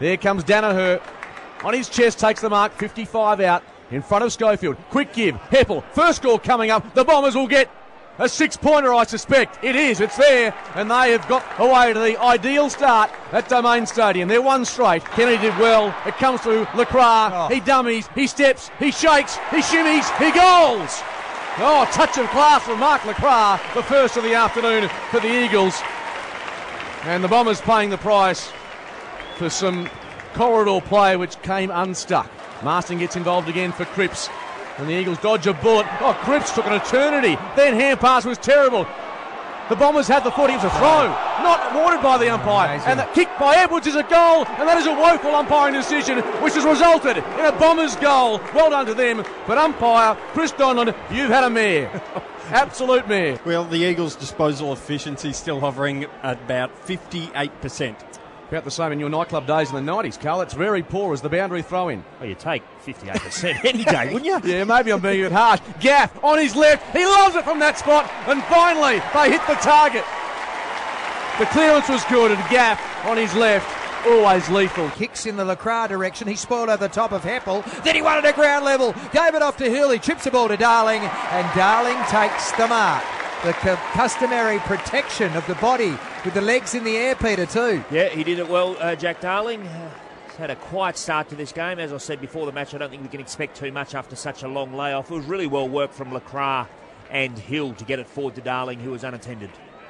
There comes Danaher. On his chest, takes the mark, 55 out. In front of Schofield. Quick give. Heppel. First score coming up. The Bombers will get a 6-pointer, I suspect. It is. It's there. And they have got away to the ideal start at Domain Stadium. They're one straight. Kennedy did well. It comes through Lacroix. He dummies. He steps. He shakes. He shimmies. He goals. Oh, touch of class from Mark Lacroix. The first of the afternoon for the Eagles. And the Bombers paying the price for some corridor play which came unstuck. Marston gets involved again for Cripps. And the Eagles dodge a bullet. Oh, Cripps took an eternity. Then hand pass was terrible. The Bombers had the foot. It was a throw. Not awarded by the umpire. Amazing. And the kick by Edwards is a goal. And that is a woeful umpiring decision, which has resulted in a Bombers goal. Well done to them. But umpire Chris Donlan, you've had a mare. Absolute mare. Well, the Eagles' disposal efficiency still hovering at about 58%. About the same in your nightclub days in the 90s, Carl. It's very poor as the boundary throw-in. Well, you take 58% any day, wouldn't you? Yeah, maybe I'm being a bit harsh. Gaff on his left. He loves it from that spot. And finally, they hit the target. The clearance was good, and Gaff on his left. Always lethal. Kicks in the Lacroix direction. He spoiled over the top of Heppel. Then he won it at ground level. Gave it off to Hill. He chips the ball to Darling. And Darling takes the mark. The customary protection of the body with the legs in the air, Peter, too. Yeah, he did it well, Jack Darling. He's had a quiet start to this game. As I said before the match, I don't think we can expect too much after such a long layoff. It was really well worked from Lacroix and Hill to get it forward to Darling, who was unattended.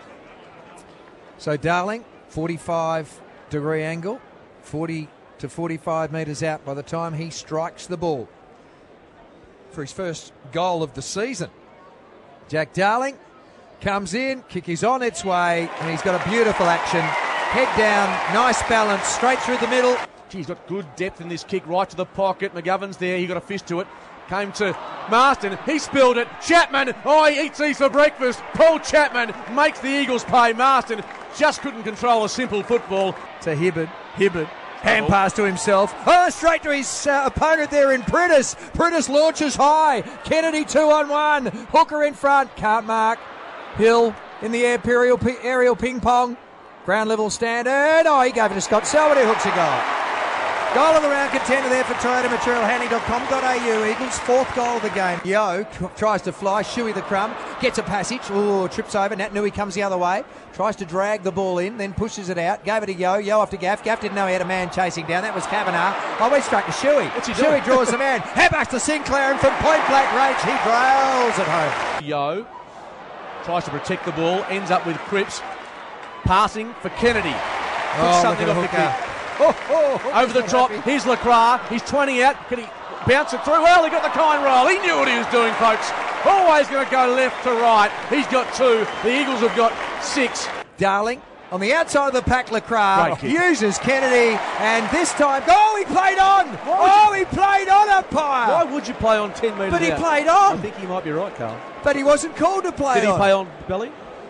So Darling, 45-degree angle, 40 to 45 metres out by the time he strikes the ball for his first goal of the season. Jack Darling comes in, kick is on its way, and he's got a beautiful action. Head down, nice balance, straight through the middle. Gee, he's got good depth in this kick, right to the pocket. McGovern's there, he got a fist to it. Came to Marston, he spilled it. Chapman, he eats these for breakfast. Paul Chapman makes the Eagles pay. Marston just couldn't control a simple football. To Hibberd. Hand pass to himself. Straight to his opponent there in Prentice. Prentice launches high. Kennedy 2-on-1. Hooker in front. Can't mark. Hill in the aerial ping pong. Ground level standard. He gave it to Scott Selwood, who hooks a goal. Goal of the round contender there for ToyotaMaterialHandling.com.au. Eagles' fourth goal of the game. Yo tries to fly. Shuey the crumb. Gets a passage. Trips over. Nat Nui comes the other way. Tries to drag the ball in, then pushes it out. Gave it to Yo. Yo off to Gaff. Gaff didn't know he had a man chasing down. That was Kavanagh. We struck to Shuey. Shuey draws the man. Headbacks to Sinclair, and from point blank range, he drills it home. Yo tries to protect the ball. Ends up with Cripps. Passing for Kennedy. Puts something off the kick. Over the top, here's Lacroix. He's 20 out. Can he bounce it through? Well, he got the kind roll. He knew what he was doing, folks. Always going to go left to right. He's got 2. The Eagles have got 6. Darling on the outside of the pack. Lacroix uses Kennedy, and this time, he played on. He played on, umpire. Why would you play on 10 metres But he out? played on. I think you might be right, Carl. But he wasn't called to play Did on. he play on belly?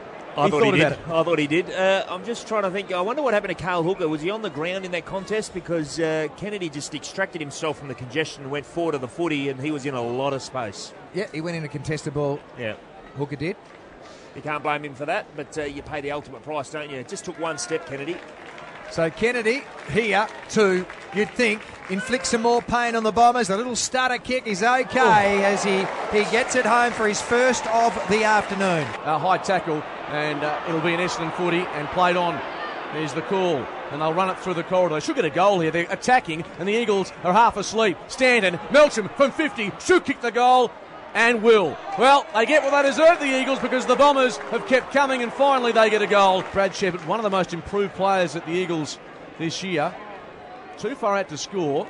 I thought he did. I'm just trying to think. I wonder what happened to Carl Hooker. Was he on the ground in that contest? Because Kennedy just extracted himself from the congestion and went forward of the footy, and he was in a lot of space. Yeah, he went in a contested ball. Yeah. Hooker did. You can't blame him for that, but you pay the ultimate price, don't you? It just took one step, Kennedy. So Kennedy here to, you'd think, inflict some more pain on the Bombers. A little stutter kick is okay as he gets it home for his first of the afternoon. A high tackle, and it'll be an Essendon footy and played on. There's the call, and they'll run it through the corridor. They should get a goal here. They're attacking, and the Eagles are half asleep. Standen, Melcham from 50, should kick the goal, and will. Well, they get what they deserve, the Eagles, because the Bombers have kept coming, and finally they get a goal. Brad Shepherd, one of the most improved players at the Eagles this year. Too far out to score.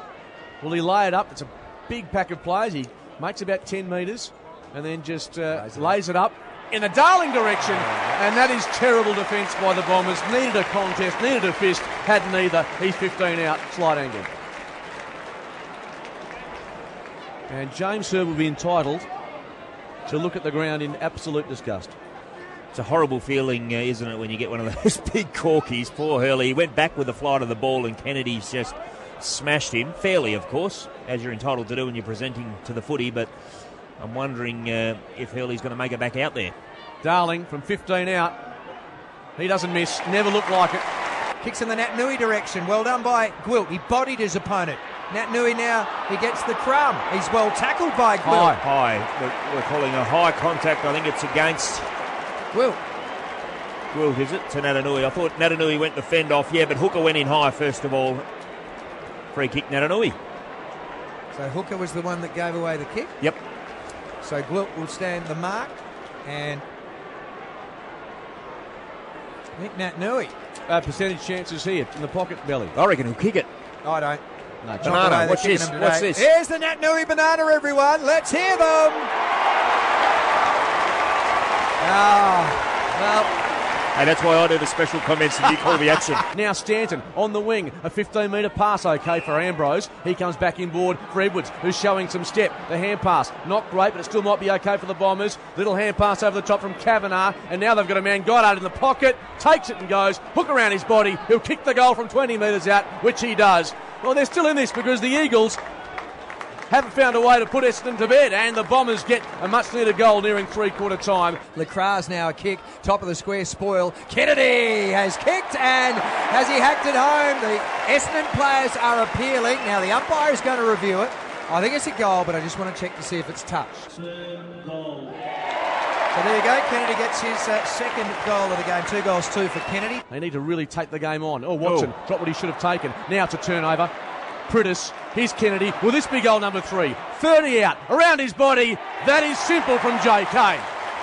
Will he lay it up? It's a big pack of players. He makes about 10 metres, and then just lays it up in the Darling direction, and that is terrible defence by the Bombers. Needed a contest, needed a fist, had neither. He's 15 out, slight angle. And James Hird will be entitled to look at the ground in absolute disgust. It's a horrible feeling, isn't it, when you get one of those big corkies. Poor Hurley. He went back with the flight of the ball, and Kennedy's just smashed him. Fairly, of course, as you're entitled to do when you're presenting to the footy, but I'm wondering if Hurley's going to make it back out there. Darling from 15 out. He doesn't miss. Never looked like it. Kicks in the Naitanui direction. Well done by Gwilt. He bodied his opponent. Naitanui now, he gets the crumb. He's well tackled by Gwilt. High. We're calling a high contact. I think it's against Gwilt. Gwilt, is it? To Naitanui. I thought Naitanui went to fend off. Yeah, but Hooker went in high first of all. Free kick, Naitanui. So Hooker was the one that gave away the kick. Yep. So Gwilt will stand the mark. And Nick Naitanui. Percentage chances here in the pocket belly. I reckon he'll kick it. I don't. No, Banana. Watch this. What's this? Here's the Naitanui banana, everyone. Let's hear them. Well. And that's why I do the special comments and you call the action. Now Stanton on the wing, a 15-metre pass okay for Ambrose. He comes back inboard for Edwards, who's showing some step. The hand pass, not great, but it still might be okay for the Bombers. Little hand pass over the top from Kavanagh, and now they've got a man Goddard in the pocket, takes it and goes, hook around his body. He'll kick the goal from 20 metres out, which he does. Well, they're still in this because the Eagles haven't found a way to put Essendon to bed, and the Bombers get a much-needed goal nearing three-quarter time. Lacra's now a kick, top of the square spoil. Kennedy has kicked, and has he hacked it home? The Essendon players are appealing. Now the umpire is going to review it. I think it's a goal, but I just want to check to see if it's touched. So there you go. Kennedy gets his second goal of the game. 2 goals, 2 for Kennedy. They need to really take the game on. Oh, Watson dropped what he should have taken. Now it's a turnover. Pritis, here's Kennedy. Will this be goal number 3? 30 out, around his body. That is simple from JK.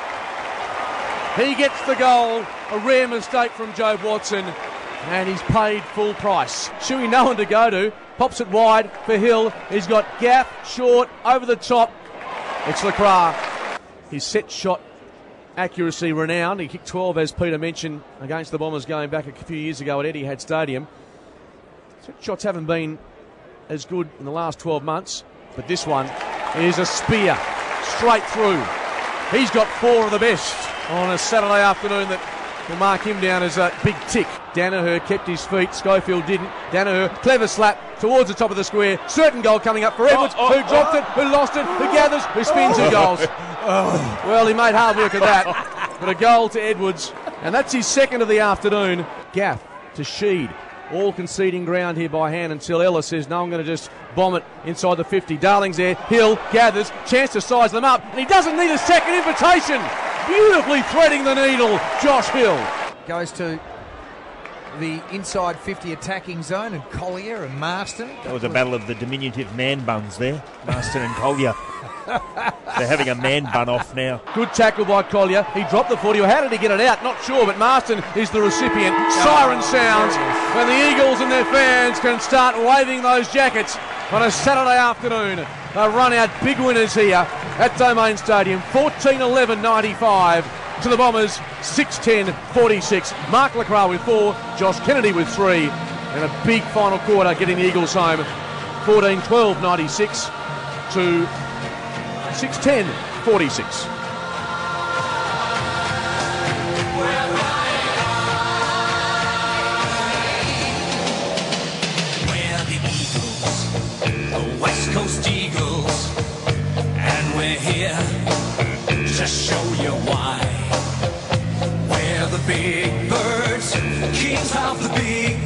He gets the goal, a rare mistake from Joe Watson, and he's paid full price. Shuey, no one to go to. Pops it wide for Hill. He's got Gaff, short, over the top. It's Lacra. His set shot accuracy renowned. He kicked 12, as Peter mentioned, against the Bombers going back a few years ago at Etihad Stadium. Set shots haven't been as good in the last 12 months, but this one is a spear straight through. He's got 4 of the best on a Saturday afternoon that will mark him down as a big tick. Danaher kept his feet, Schofield didn't. Danaher, clever slap towards the top of the square. Certain goal coming up for Edwards, who dropped it, who lost it, who gathers, who spins 2 goals. Well, he made hard work of that, but a goal to Edwards, and that's his second of the afternoon. Gaff to Sheed. All conceding ground here by hand until Ellis says, no, I'm going to just bomb it inside the 50. Darling's there. Hill gathers. Chance to size them up. And he doesn't need a second invitation. Beautifully threading the needle, Josh Hill. Goes to the inside 50 attacking zone, and Collier and Marston. That was a battle of the diminutive man buns there. Marston and Collier. They're having a man bun off now. Good tackle by Collier. He dropped the footy. How did he get it out? Not sure, but Marston is the recipient. Siren sounds when the Eagles and their fans can start waving those jackets on a Saturday afternoon. They run out big winners here at Domain Stadium. 14-11-95 to the Bombers, 6-10-46. Mark Lacra with 4, Josh Kennedy with 3, and a big final quarter getting the Eagles home. 14-12-96 to 6-10-46. We're the Eagles, the West Coast Eagles, and we're here to show you why. We're the big birds, kings of the big